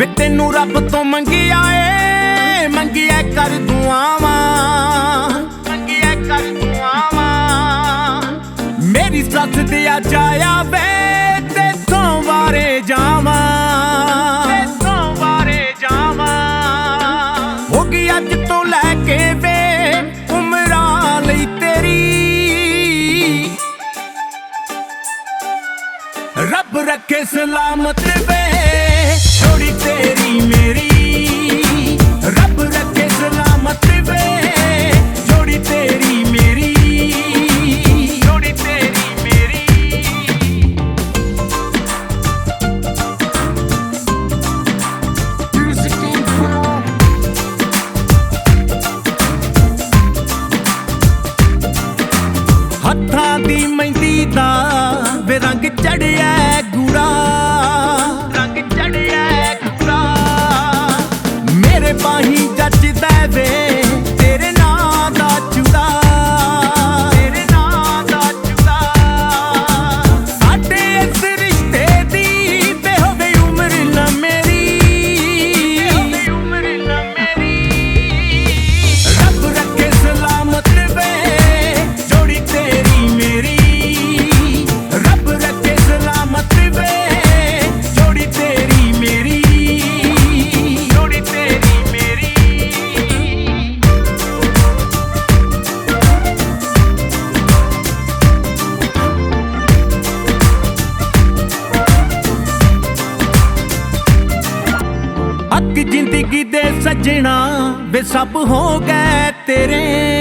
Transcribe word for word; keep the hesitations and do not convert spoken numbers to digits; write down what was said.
ਵੇ ਤੈਨੂੰ ਰੱਬ ਤੋਂ ਮੰਗਿਆ ਏ, ਮੰਗਿਆ ਕਰ ਦੁਆਵਾਂ, ਮੰਗਿਆ ਕਰ ਦੁਆਵਾਂ। ਮੇਰੀ ਸੱਸ ਦੇ ਆ ਜਾਇਆ ਵੇ ਤੇਥੋਂ ਵਾਰੇ ਜਾਵਾਂ, ਤੇਥੋਂ ਵਾਰੇ ਜਾਵਾਂ। ਹੋ ਗਈ ਅੱਜ ਤੋਂ ਲੈ ਕੇ ਵੇ ਉਮਰਾਂ ਲਈ ਤੇਰੀ, ਰੱਬ ਰੱਖੇ ਸਲਾਮਤ ਵੇ ਜੋੜੀ ਤੇਰੀ ਮੇਰੀ, ਰੱਬ ਰੱਖੇ ਸਲਾਮਤ ਵੇ ਜੋੜੀ ਤੇਰੀ ਮੇਰੀ, ਜੋੜੀ ਤੇਰੀ ਮੇਰੀ। ਹੱਥਾਂ ਦੀ ਮਹਿੰਦੀ ਦਾ ਵੇ ਰੰਗ ਚੜਿਆ ਗੂੜਾ, ਰੰਗ ਚੜਿਆ ਗੂੜਾ। ਮੇਰੇ ਬਾਹੀਂ ਜੱਜਦਾ ਵੇ ਤੇਰੇ ਨਾਂ ਦਾ ਚੂੜਾ, ਤੇਰੇ ਨਾਂ ਦਾ ਚੂੜਾ। ਸਾਡੇ ਇਸ ਰਿਸ਼ਤੇ ਦੀ ਤੇ ਹੋਵੇ ਉਮਰ ਨਾ ਮੇਰੀ, ਹੋਵੇ ਉਮਰ ਨਾ ਮੇਰੀ। ਰੱਬ ਰੱਖੇ ਸਲਾਮਤ ਵੇ ਜੋੜੀ ਤੇਰੀ ਮੇਰੀ, ਰੱਬ ਰੱਖੇ ਸਲਾਮਤ ਵੇ ਜੋੜੀ ਤੇਰੀ ਮੇਰੀ, ਜੋੜੀ ਤੇਰੀ ਮੇਰੀ। ਹੱਕ ਜ਼ਿੰਦਗੀ ਦੇ ਸੱਜਣਾ ਵੇ ਸਭ ਹੋ ਗਏ ਤੇਰੇ,